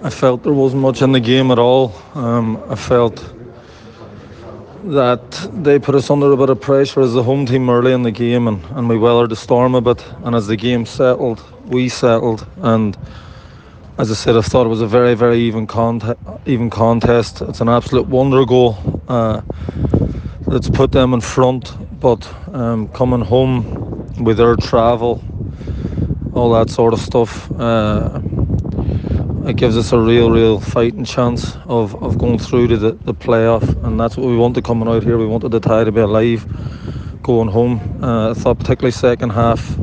I felt there wasn't much in the game at all. I felt that they put us under a bit of pressure as the home team early in the game, and we weathered the storm a bit. And as the game settled, we settled. And as I said, I thought it was a very, very even contest. It's an absolute wonder goal that's put them in front. But coming home with their travel, all that sort of stuff, it gives us a real fighting chance of going through to the playoff, and that's what we wanted coming out here. We wanted the tie to be alive going home. I thought particularly second half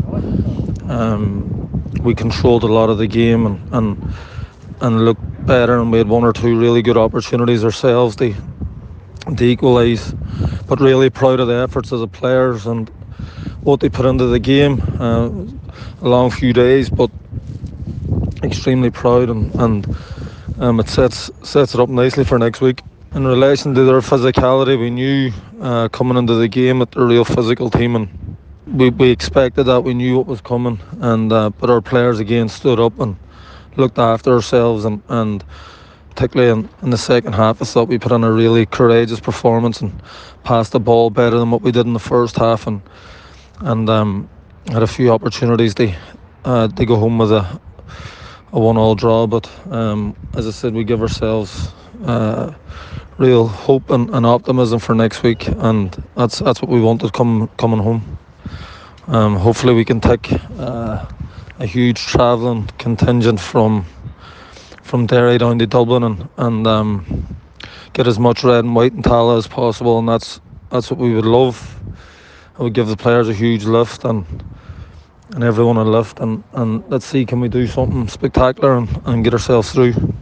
we controlled a lot of the game and looked better, and we had one or two really good opportunities ourselves to equalise. But really proud of the efforts of the players and what they put into the game. A long few days, but extremely proud, and it sets it up nicely for next week. In relation to their physicality, we knew coming into the game that they're a real physical team, and we expected that. We knew what was coming, and but our players again stood up and looked after ourselves, and particularly in the second half, I thought we put in a really courageous performance and passed the ball better than what we did in the first half, and had a few opportunities to go home with a 1-1 draw, but as I said, we give ourselves real hope and optimism for next week, and that's what we wanted coming home. Hopefully we can take a huge travelling contingent from Derry down to Dublin and get as much red and white and Tala as possible, and that's what we would love. It would give the players a huge lift and everyone a lift, and let's see, can we do something spectacular and get ourselves through.